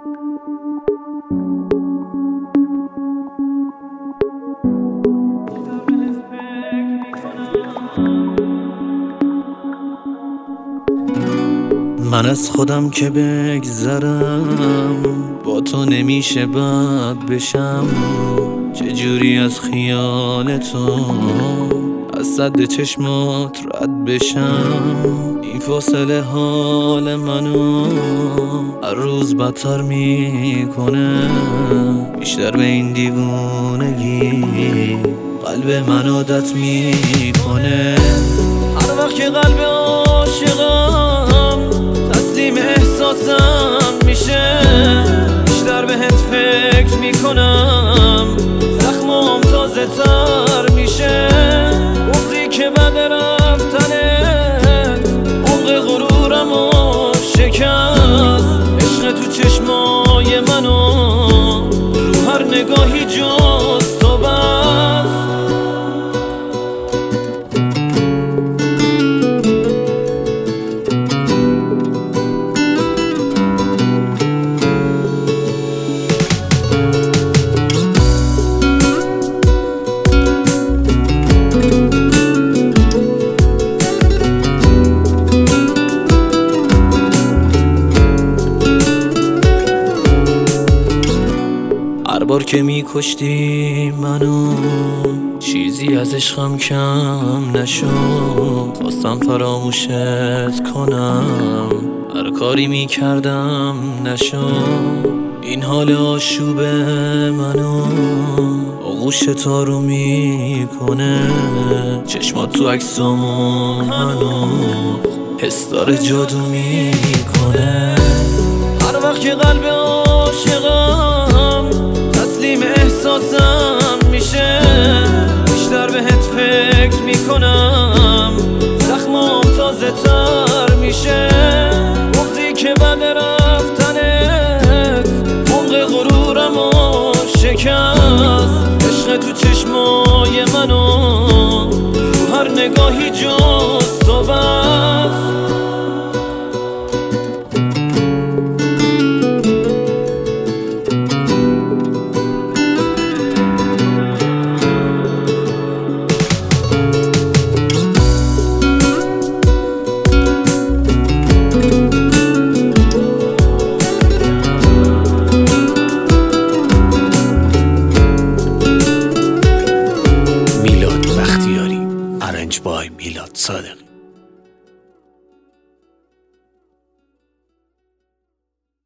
من از خودم که بگذرم با تو نمیشه بد بشم، چجوری از خیال تو از سد چشمات رد بشم. این فاصله حال منو هر روز بدتر میکنه، بیشتر به این دیوونگی قلب من عادت میکنه. هر وقت که قلب عاشقم تسلیم احساسم میشه، بیشتر بهت فکر میکنم زخمام تازه تر میشه. گفتی که بعد رفتنت عمق غرورمو شکست، عشق تو چشمای منو رو هر نگاهی جز تو بست. هر بار که میکشتی منو چیزی از عشقم کم نشد، خواستم فراموشت کنم هر کاری میکردم نشد. این حال آشوب منو آغوش تارو میکنه، چشمات تو عکسامون هنوز حس داره جادو میکنه. هر وقت که قلب عاشقم تسلیم احساسم میشه، بیشتر بهت فکر میکنم زخمام تازه تر